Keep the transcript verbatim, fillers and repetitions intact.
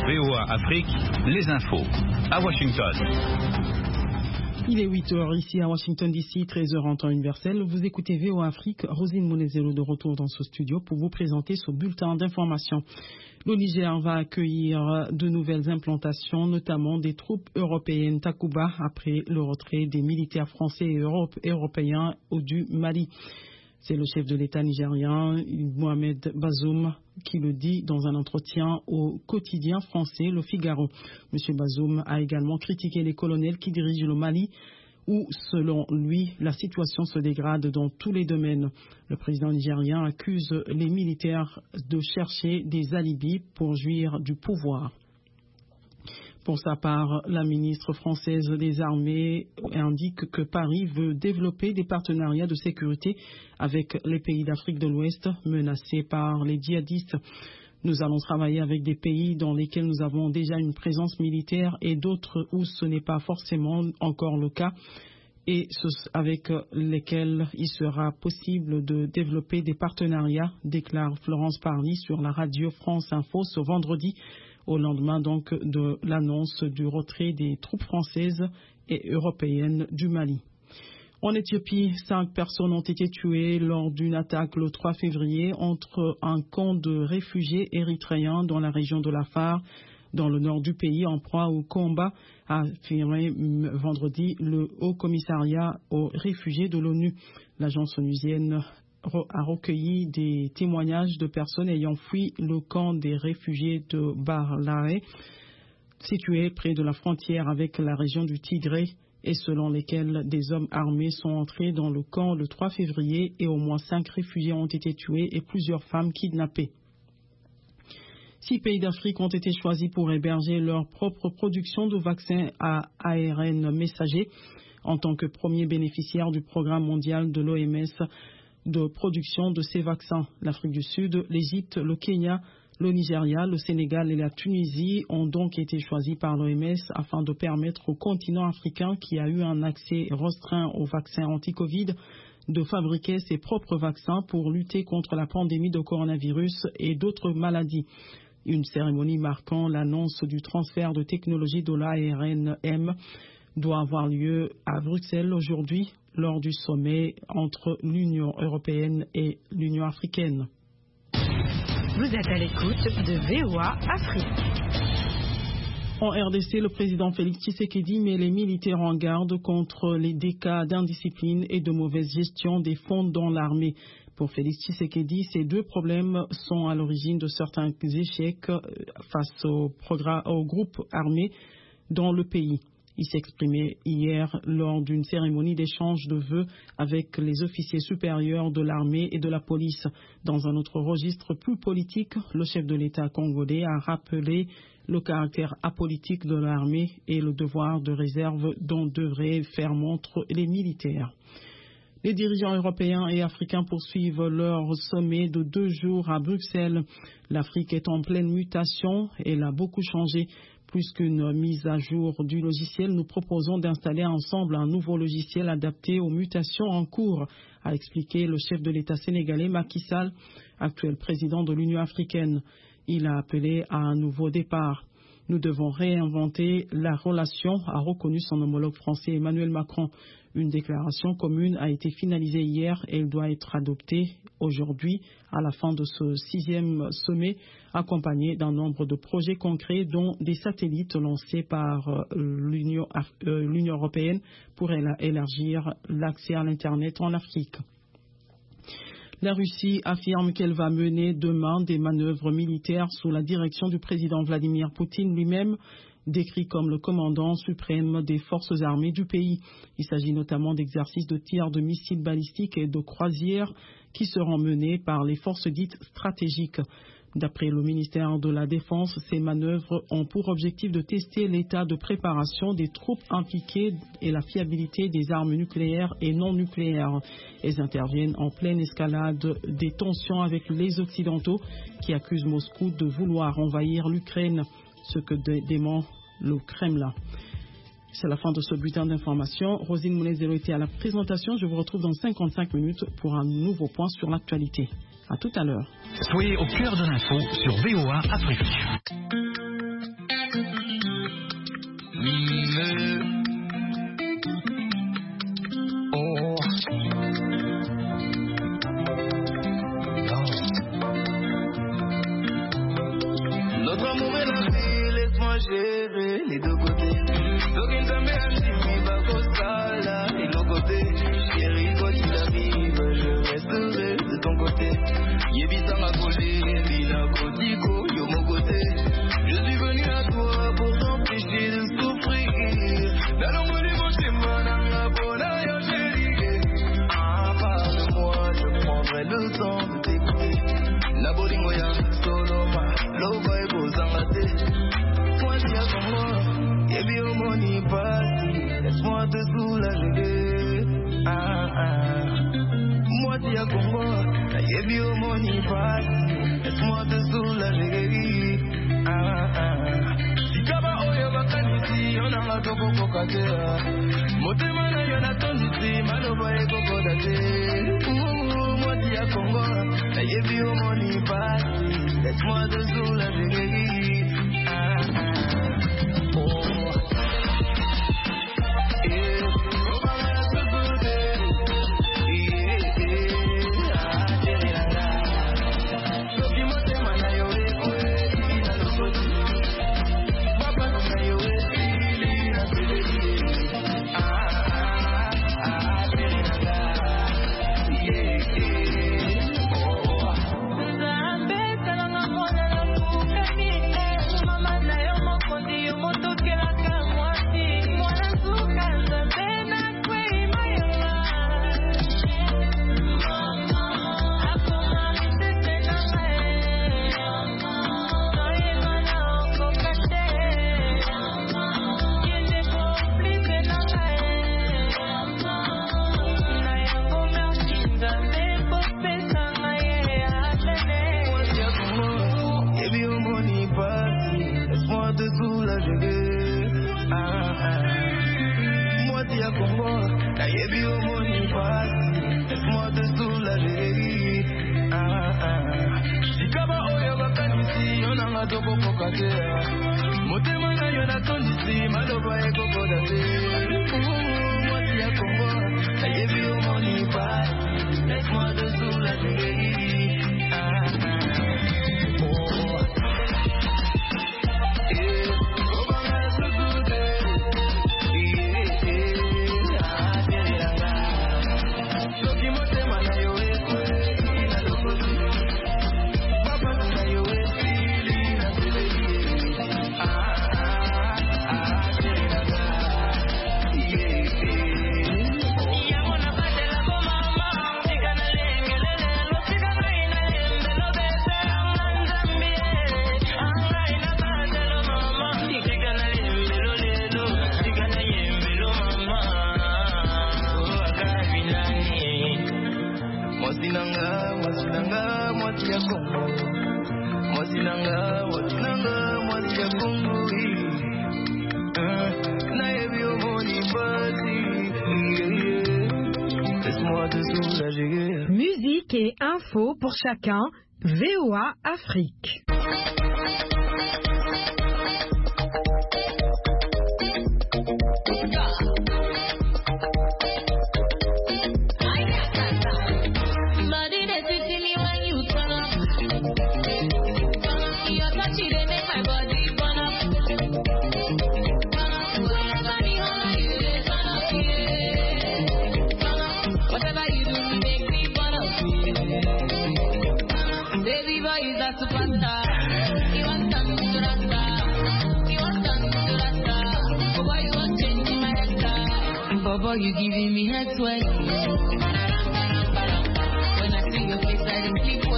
V O A Afrique, les infos. À Washington. Il est huit heures ici à Washington D C, treize heures en temps universel. Vous écoutez V O A Afrique. Rosine Monezero de retour dans ce studio pour vous présenter ce bulletin d'information. Le Niger va accueillir de nouvelles implantations, notamment des troupes européennes Takuba, après le retrait des militaires français et européens du Mali. C'est le chef de l'État nigérien, Mohamed Bazoum, qui le dit dans un entretien au quotidien français Le Figaro. M. Bazoum a également critiqué les colonels qui dirigent le Mali, où, selon lui, la situation se dégrade dans tous les domaines. Le président nigérien accuse les militaires de chercher des alibis pour jouir du pouvoir. Pour sa part, la ministre française des Armées indique que Paris veut développer des partenariats de sécurité avec les pays d'Afrique de l'Ouest menacés par les djihadistes. Nous allons travailler avec des pays dans lesquels nous avons déjà une présence militaire et d'autres où ce n'est pas forcément encore le cas et avec lesquels il sera possible de développer des partenariats, déclare Florence Parly sur la radio France Info ce vendredi, au lendemain donc de l'annonce du retrait des troupes françaises et européennes du Mali. En Éthiopie, cinq personnes ont été tuées lors d'une attaque le trois février entre un camp de réfugiés érythréens dans la région de l'Afar, dans le nord du pays, en proie au combat, a affirmé vendredi le Haut Commissariat aux réfugiés de l'ONU. L'agence onusienne a recueilli des témoignages de personnes ayant fui le camp des réfugiés de Barlare, situé près de la frontière avec la région du Tigré, et selon lesquels des hommes armés sont entrés dans le camp le trois février et au moins cinq réfugiés ont été tués et plusieurs femmes kidnappées. Six pays d'Afrique ont été choisis pour héberger leur propre production de vaccins à A R N messager en tant que premier bénéficiaire du programme mondial de l'O M S de production de ces vaccins. L'Afrique du Sud, l'Égypte, le Kenya, le Nigeria, le Sénégal et la Tunisie ont donc été choisis par l'O M S afin de permettre au continent africain qui a eu un accès restreint aux vaccins anti-Covid de fabriquer ses propres vaccins pour lutter contre la pandémie de coronavirus et d'autres maladies. Une cérémonie marquant l'annonce du transfert de technologie de l'A R N M doit avoir lieu à Bruxelles aujourd'hui lors du sommet entre l'Union européenne et l'Union africaine. Vous êtes à l'écoute de V O A Afrique. En R D C, le président Félix Tshisekedi met les militaires en garde contre les des cas d'indiscipline et de mauvaise gestion des fonds dans l'armée. Pour Félix Tshisekedi, ces deux problèmes sont à l'origine de certains échecs face au, au groupe armé dans le pays. Il s'exprimait hier lors d'une cérémonie d'échange de vœux avec les officiers supérieurs de l'armée et de la police. Dans un autre registre plus politique, le chef de l'État congolais a rappelé le caractère apolitique de l'armée et le devoir de réserve dont devraient faire montre les militaires. Les dirigeants européens et africains poursuivent leur sommet de deux jours à Bruxelles. L'Afrique est en pleine mutation et elle a beaucoup changé. Plus qu'une mise à jour du logiciel, nous proposons d'installer ensemble un nouveau logiciel adapté aux mutations en cours, a expliqué le chef de l'État sénégalais Macky Sall, actuel président de l'Union africaine. Il a appelé à un nouveau départ. Nous devons réinventer la relation, a reconnu son homologue français Emmanuel Macron. Une déclaration commune a été finalisée hier et elle doit être adoptée aujourd'hui à la fin de ce sixième sommet, accompagnée d'un nombre de projets concrets dont des satellites lancés par l'Union, euh, l'Union européenne pour élargir l'accès à l'Internet en Afrique. La Russie affirme qu'elle va mener demain des manœuvres militaires sous la direction du président Vladimir Poutine lui-même, décrit comme le commandant suprême des forces armées du pays. Il s'agit notamment d'exercices de tir de missiles balistiques et de croisières qui seront menés par les forces dites stratégiques. D'après le ministère de la Défense, ces manœuvres ont pour objectif de tester l'état de préparation des troupes impliquées et la fiabilité des armes nucléaires et non nucléaires. Elles interviennent en pleine escalade des tensions avec les Occidentaux qui accusent Moscou de vouloir envahir l'Ukraine, ce que dément le Kremlin. C'est la fin de ce bulletin d'information. Rosine Monezero était à la présentation. Je vous retrouve dans cinquante-cinq minutes pour un nouveau point sur l'actualité. À tout à l'heure. Soyez au cœur de l'info sur V O A Afrique. gérer les deux côtés. Donc il t'aime bien si mi va costala et l'autre côté. Chérie, quoi qu'il arrive, je resterai de ton côté. Yébita m'a collé, Bina Kotiko, yo mon côté. Je suis venu à toi pour t'empêcher de souffrir. Dans l'ombre du bon chemin, dans la bonne aïe, chérie. Ah, parle-moi, je prendrai le temps de t'écouter. La bolingoya, soloma, l'ova et bozangate. Moi, j'y a comme moi, et bien au moni parti. Laisse-moi te soulager. Ah, ah. Moi, j'y a comme moi, et bien au moni parti. Laisse-moi te soulager. Ah, ah. Si kaba oyo bakanisi, on a un topo kokatea. Motema na yo na tondisi, maloba e kokodate. Moi, j'y a comme moi. If you money party, that's more the soul of the day. Ah, ah. Oh, yeah. Oh, mama, so good. Yeah, yeah. Ah, yeah, yeah. So you must have my yo, eh, na lo so. Papa na yo, eh, na so de. Ah, ah, ah, yeah, yeah, yeah. Motema na yo na tondisi, maloba e kokodate. Moi t'y a Congo, I give you money back. Laisse-moi te soulager. Ah, ah. Oh, yeah. Oh, mama, so good. Yeah, yeah. Ah, yeah, yeah. So ki motema na yo e kwe, na lo kozi. Papa na yo e fili na fili. Mosinanga, mosinanga, motia Congo. Mosinanga, mosinanga, motia Congo. Na yebi o moni basi. Laisse-moi te soulager. Musique et info pour chacun. V O A Afrique. Bobo, you giving me head sweat. When I see your face, I don't sleep.